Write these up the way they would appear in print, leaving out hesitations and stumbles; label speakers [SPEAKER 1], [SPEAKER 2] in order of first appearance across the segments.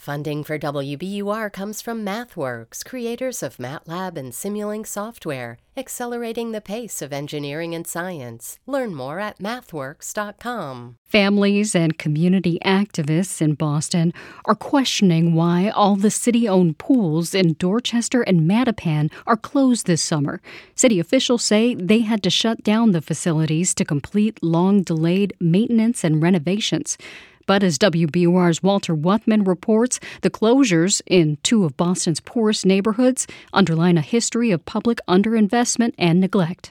[SPEAKER 1] Funding for WBUR comes from MathWorks, creators of MATLAB and Simulink software, accelerating the pace of engineering and science. Learn more at mathworks.com.
[SPEAKER 2] Families and community activists in Boston are questioning why all the city-owned pools in Dorchester and Mattapan are closed this summer. City officials say they had to shut down the facilities to complete long-delayed maintenance and renovations. But as WBUR's Walter Wuthmann reports, the closures in two of Boston's poorest neighborhoods underline a history of public underinvestment and neglect.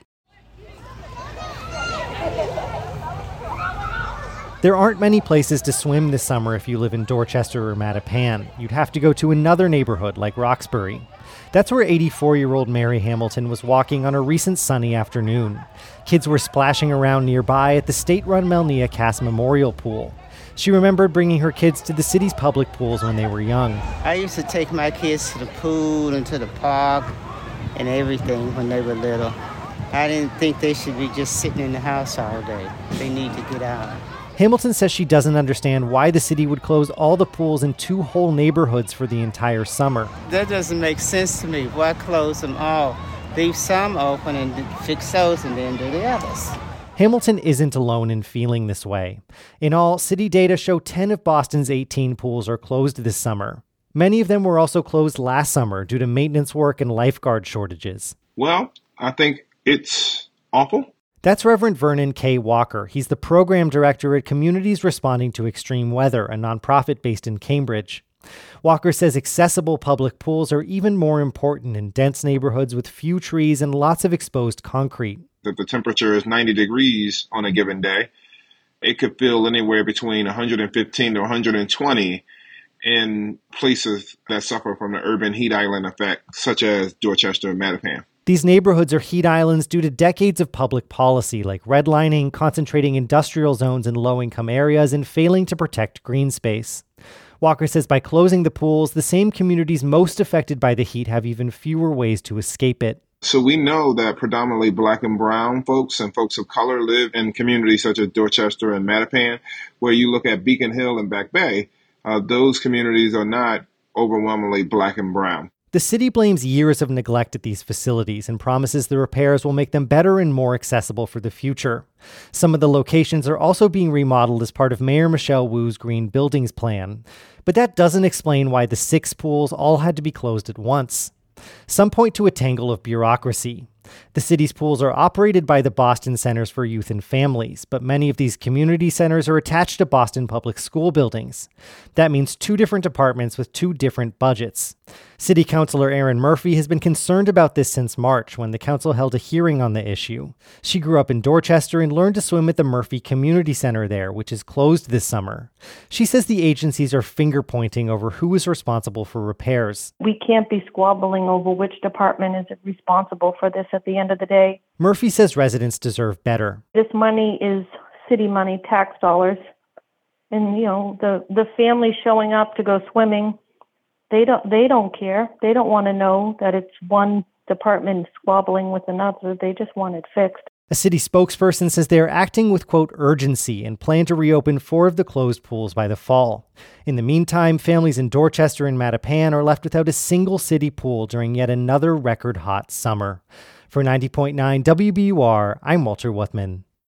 [SPEAKER 3] There aren't many places to swim this summer if you live in Dorchester or Mattapan. You'd have to go to another neighborhood like Roxbury. That's where 84-year-old Mary Hamilton was walking on a recent sunny afternoon. Kids were splashing around nearby at the state-run Melnia Cass Memorial Pool. She remembered bringing her kids to the city's public pools when they were young.
[SPEAKER 4] I used to take my kids to the pool and to the park and everything when they were little. I didn't think they should be just sitting in the house all day. They need to get out.
[SPEAKER 3] Hamilton says she doesn't understand why the city would close all the pools in two whole neighborhoods for the entire summer.
[SPEAKER 4] That doesn't make sense to me. Why close them all? Leave some open and fix those and then do the others.
[SPEAKER 3] Hamilton isn't alone in feeling this way. In all, city data show 10 of Boston's 18 pools are closed this summer. Many of them were also closed last summer due to maintenance work and lifeguard shortages.
[SPEAKER 5] Well, I think it's awful.
[SPEAKER 3] That's Reverend Vernon K. Walker. He's the program director at Communities Responding to Extreme Weather, a nonprofit based in Cambridge. Walker says accessible public pools are even more important in dense neighborhoods with few trees and lots of exposed concrete.
[SPEAKER 5] If the temperature is 90 degrees on a given day, it could feel anywhere between 115 to 120 in places that suffer from the urban heat island effect, such as Dorchester and Mattapan.
[SPEAKER 3] These neighborhoods are heat islands due to decades of public policy like redlining, concentrating industrial zones in low-income areas, and failing to protect green space. Walker says by closing the pools, the same communities most affected by the heat have even fewer ways to escape it.
[SPEAKER 5] So we know that predominantly Black and brown folks and folks of color live in communities such as Dorchester and Mattapan. Where you look at Beacon Hill and Back Bay, those communities are not overwhelmingly Black and brown.
[SPEAKER 3] The city blames years of neglect at these facilities and promises the repairs will make them better and more accessible for the future. Some of the locations are also being remodeled as part of Mayor Michelle Wu's Green Buildings plan. But that doesn't explain why the 6 pools all had to be closed at once. Some point to a tangle of bureaucracy. The city's pools are operated by the Boston Centers for Youth and Families, but many of these community centers are attached to Boston public school buildings. That means 2 different departments with 2 different budgets. City Councilor Erin Murphy has been concerned about this since March when the council held a hearing on the issue. She grew up in Dorchester and learned to swim at the Murphy Community Center there, which is closed this summer. She says the agencies are finger-pointing over who is responsible for repairs.
[SPEAKER 6] We can't be squabbling over which department is responsible for this at the end of the day.
[SPEAKER 3] Murphy says residents deserve better.
[SPEAKER 6] This money is city money, tax dollars. And, the families showing up to go swimming, they don't care. They don't want to know that it's one department squabbling with another. They just want it fixed.
[SPEAKER 3] A city spokesperson says they are acting with, quote, urgency and plan to reopen 4 of the closed pools by the fall. In the meantime, families in Dorchester and Mattapan are left without a single city pool during yet another record hot summer. For 90.9 WBUR, I'm Walter Wuthmann.